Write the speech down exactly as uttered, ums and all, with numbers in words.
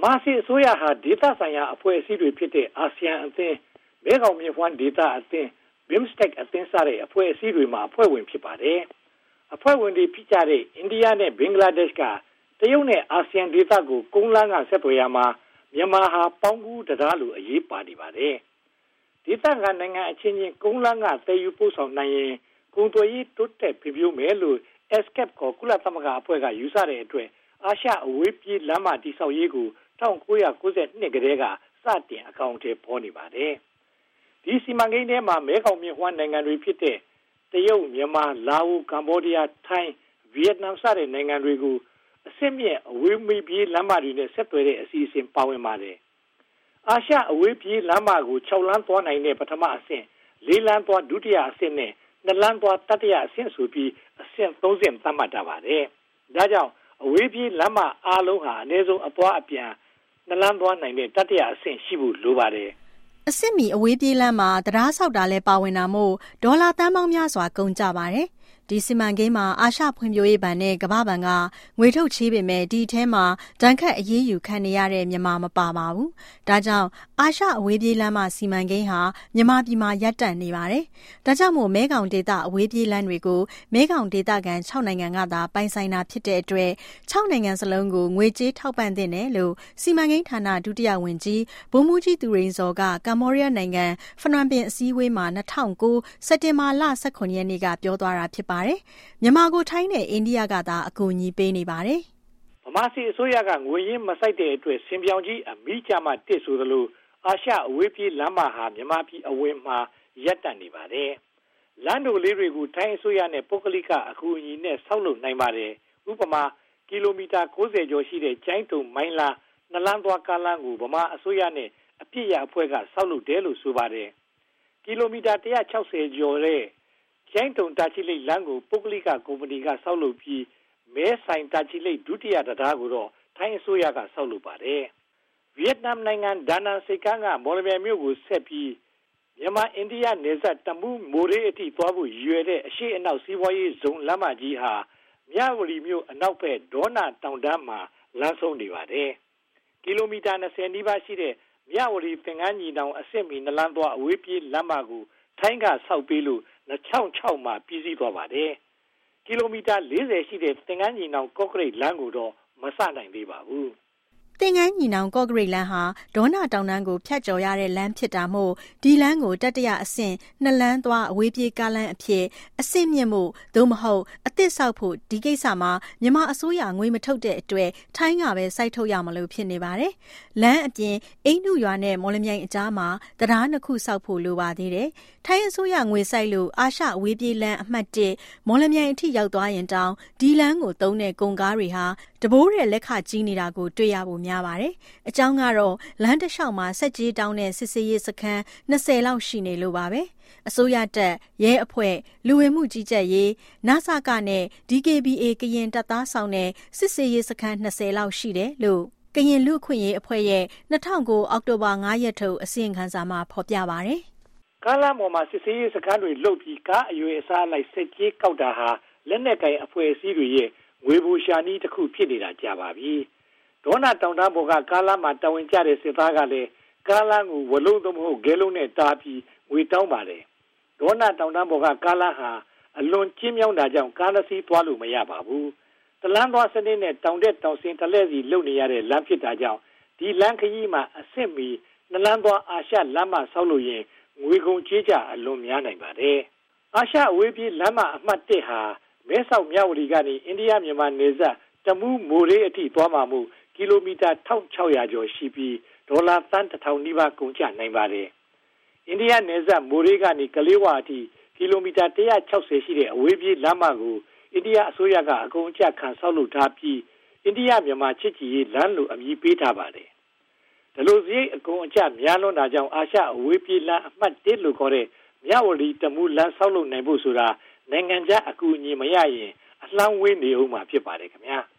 မာစီအစိုးရဟာဒေသဆိုင်ရာအဖွဲ့အစည်းတွေဖြစ်တဲ့အာဆီယံအသင်းမဲခေါင်မြစ်ဝှမ်းဒေသအသင်း ဘီ အင် စီ အီ စတဲ့အဖွဲ့အစည်းတွေမှာအဖွဲ့ဝင်ဖြစ်ပါတယ်အဖွဲ့ဝင်တွေဖြစ်ကြတဲ့အိန္ဒိယနဲ့ဘင်္ဂလားဒေ့ရှ်ကတရုတ်နဲ့အာဆီယံဒေသကိုကုန်းလမ်းကဆက်သွယ်ရမှာမြန်မာဟာပေါင်းကူးတရားလိုအရေးပါနေပါတယ်ဒေသကနိုင်ငံအချင်းချင်းကုန်းလမ်းကတည်ယူပို့ဆောင်နိုင်ရင်ကုန်သွယ်ရေးတိုးတက်ဖွံ့ဖြိုးမယ်လို့ အက်စ် ကပ် ကိုကုလသမဂ္ဂအဖွဲ့ကယူဆတဲ့အတွက်အာရှအဝေးပြေးလမ်းမတည်ဆောက်ရေးကို၁၉၉၂ကတည်းကစတင်အကောင်အထည်ဖော်နေပါတယ်ဒီစီမံကိန်းထဲမှာမဲခေါင်မြစ်ဝှမ်းနိုင်ငံတွေဖြစ်တဲ့တရုတ်မြန်မာလာအိုကမ္ဘောဒီးယားထိုင်းဗီယက်နမ်စတဲ့နိုင်ငံတွေကိုအစစ်မြစ်အဝေးပြေးလမ်းမတွေနဲ့ဆက်သွယ်တဲ့အစီအစဉ်ပါဝင်ပါတယ်အာရှအဝေးပြေးလမ်းမကို၆လမ်းသွားနိုင်တဲ့ပထမအဆင့်၄လမ်းသွားဒုတိယအဆင့်နဲ့၂လမ်းသွားတတိယအဆင့်ဆိုပြီးအဆင့်၃ဆင့်သတ်မှတ်ထားပါတယ်ဒါကြောင့်အဝေးပြေးလမ်းမအားလုံးဟာအနည်းဆုံးအသွားအပြန်၂လမ်းသွားနိုင်တဲ့တတိယအဆင့်ရှိဖို့လိုပါတယ်အစစ်မီအဝေးပြေးလမ်းမှာတရားဆောက်တာလဲပါဝင်တာမို့ဒေါ်လာတန်းပေါင်းများစွာကုန်ကြပါတယ်ဒီစီမံကိန်းမှာအာရှဖွံ့ဖြိုးရေးဘဏ်နဲ့ကမ္ဘာ့ဘဏ်ကငွေထုတ်ချေးပေမဲ့ဒီအထဲမှာဒဏ်ခတ်အရေးယူခံနေရတဲ့မြန်မာမပါပါဘူး။ဒါကြောင့်အာရှအဝေးပြေးလမ်းမစီမံကိန်းဟာမြန်မာပြည်မှာရပ်တန့်နေပါတယ်။ဒါကြောင့်မို့မဲခေါင်ဒေသအဝေးပြေးလမ်းတွေကိုမဲခေါင်ဒေသခံ၆နိုင်ငံကသာပိုင်ဆိုင်တာဖြစ်တဲ့အတွက်၆နိုင်ငံစလုံးကိုငွေကြေးထောက်ပံ့သင့်တယ်လို့စီမံကိန်းဌာနဒုတိယဝန်ကြီးဗိုလ်မှူးကြီးသူရိန်စောကကမ္ဘောဒီးယားနိုင်ငံဖနွမ်ပင်အစည်းအဝေးမှာ၂၀၀၉စက်တင်ဘာလ၁၇ရက်နေ့ကပြောသွားတာဖြစ်ပါတယ်။မြန်မာကိုထိုင်းနဲ့အိန္ဒိယကသာအကူအညီပေးနေပါတယ်။ဗမာစီအစိုးရကငွေရင်းမစိုက်တဲ့အတွက်စင်ပြောင်ကြီးအမိကြမှာတစ်ဆိုသလိုအာရှအဝေးပြေးလမ်းမဟာမြန်မာပြည်အဝင်မှာရပ်တန့်နေပါတယ်။လမ်းတို့လေးတွေကိုထိုင်းအစိုးရနဲ့ပုဂ္ဂလိကအကူအညီနဲ့ဆောက်လုပ်နိုင်ပါတယ်။ဥပမာကီလိုမီတာ၉၀ကျော်ရှိတဲ့ကျိုင်းတုံမိုင်းလာနလန်းသွားကားလမ်းကိုဗမာအစိုးရနဲ့အပြည့်ရအဖွဲ့ကဆောက်လုပ်တယ်လို့ဆိုပါတယ်။ကီလိုမီတာ၁၆၀ကျော်တဲ့ကျိုင်းတုံတာချီလိတ်လမ်းကိုပုဂ္ဂလိကကုမ္ပဏီကဆောက်လုပ်ပြီးမဲဆိုင်တာချီလိတ်ဒုတိယတရားကိုတော့ထိုင်းအစိုးရကဆောက်လုပ်ပါတယ်။ဗီယက်နမ်နိုင်ငံဒါနန်စိတ်ကမ်းကမော်လမြိုင်မြို့ကိုဆက်ပြီးမြန်မာအိန္ဒိယနယ်စပ်တမူးမိုရေးအထိသွားဖို့ရည်ရွယ်တဲ့အရှိအနောက်စီးပွားရေးဇုံလမ်းမကြီးဟာမြဝတီမြို့အနောက်ဘက်ဒေါနာတောင်တန်းမှာလမ်းဆုံးနေပါတယ်။ကီလိုမီတာ၂၀နီးပါးရှိတဲ့မြဝတီသင်္ကန်းညီနောင်အဆင့်မီနလန်းသွားအဝေးပြေးလမ်းမကိုထိုင်းကဆောက်ပေးလို့၂၀၀၆မှာပြီးစီးသွားပါတယ်။ကီလိုမီတာ၄၀ရှိတဲ့သင်္ကန်းညီနောင်ကော့ကရိတ်လမ်းကိုတော့မစနိုင်သေးပါဘူး။သင်္ကန်းညီနောင်ကော့ကရိတ်လမ်းဟာဒေါနာတောင်တန်းကိုဖြတ်ကျော်ရတဲ့လမ်းဖြစ်တာမို့ဒီလမ်းကိုတတိယအဆင့်နှစ်လမ်းသွားအဝေးပြေးကားလမ်းအဖြစ်အဆင့်မြင့်မှုသို့မဟုတ်အသစ်ဆောက်ဖို့ဒီကိစ္စမှာမြန်မာအစိုးရငွေမထုတ်တဲ့အတွက်ထိုင်းကပဲစိုက်ထုတ်ရမလို့ဖြစ်နေပါတယ်။လမ်းအပြင်အိန္ဒုရွာနဲ့မော်လမြိုင်အကြားမှာတရားနှစ်ခုဆောက်ဖို့လိုပါသေးတယ်။ထိုင်းအစိုးရငွေစိုက်လို့အာရှအဝေးပြေးလမ်းအမှတ်၁မော်လမြိုင်အထိရောက်သွားရင်တောင်ဒီလမ်းကိုသုံးတဲ့ကုန်ကားတွေဟာတဘိုးတဲ့လက်ခကြီးနေတာကိုတွေ့ရဖို့များပါတယ်။အကြောင်းကတော့လမ်းတစ်လျှောက်မှာစက်ကြီးတောင်းတဲ့စစ်စေးရေးစခန်း၂၀လောက်ရှိနေလို့ပါပဲ။အစိုးရတပ်ရဲအဖွဲ့လူဝင်မှုကြီးကြပ်ရေးနစကနဲ့ ဒီ ကေ ဘီ အေ ကရင်တပ်သားဆောင်တဲ့စစ်စေးရေးစခန်း၂၀လောက်ရှိတယ်လို့ကရင်လူ့အခွင့်အရေးအဖွဲ့ရဲ့၂၀၀၉အောက်တိုဘာ၅ရက်ထုတ်အစီရင်ခံစာမှာဖော်ပြပါတယ်။ကားလမ်းပေါ်မှာစစ်စေးရေးစခန်းတွေလုတ်ပြီးကားအရွယ်အစားလိုက်စစ်ကြီးကောက်တာဟာလက်နက်ကိုင်အဖွဲ့အစည်းတွေရဲ့ငွေဘူရှာနည်းတစ်ခုဖြစ်နေတာကြာပါပြီ။ဒေါနာတောင်တန်းပေါ်ကကားလမ်းမှာတာဝန်ကျတဲ့စစ်သားကလည်းကားလမ်းကိုဝလုံးသို့မဟုတ်ဂဲလုံးနဲ့တားပြီးငွေတောင်းပါတယ်။ဒေါနာတောင်တန်းပေါ်ကကားလမ်းဟာအလွန်ကျဉ်းမြောင်းတာကြောင့်ကားတစ်စီးသွားလို့မရပါဘူး။တလန်းသွားစနစ်နဲ့တောင်တက်တောင်ဆင်းတလဲစီလုံနေရတဲ့လမ်းဖြစ်တာကြောင့်ဒီလမ်းခရီးမှာအဆင့်မီနလန်းသွားအာရှလမ်းမဆောက်လို့ရင်ငွေကုန်ကြေးကျအလွန်များနိုင်ပါတယ်။အာရှအဝေးပြေးလမ်းမအမှတ်၁ဟာမဲဆောက်မြဝတီကနေအိန္ဒိယမြန်မာနယ်စပ်တမူးမိုရေးအထိသွားမှာမို့ကီလိုမီတာ၁၆၀၀ကျော်ရှိပြီးဒေါ်လာသန်းတစ်ထောင်နီးပါးကုန်ကျနိုင်ပါတယ်။အိန္ဒိယနယ်စပ်မိုရေးကနေကလေးဝအထိကီလိုမီတာ၁၆၀ရှိတဲ့အဝေးပြေးလမ်းမကိုအိန္ဒိယအစိုးရကအကုန်အကျခံဆောက်လုပ်ထားပြီးအိန္ဒိယမြန်မာချစ်ကြည်ရေးလမ်းလိုအမည်ပေးထားပါတယ်။ဒီလိုစရိတ်အကုန်အကျများလွန်းတာကြောင့်အာရှအဝေးပြေးလမ်းအမှတ်၁လို့ခေါ်တဲ့မြဝတီတမူးလမ်းဆောက်လုပ်နိုင်ဖို့ဆိုတာနိုင်ငံခြားအကူအညီမရရင်အလှမ်းဝေးနေဦးမှာဖြစ်ပါတယ်ခင်ဗျာ။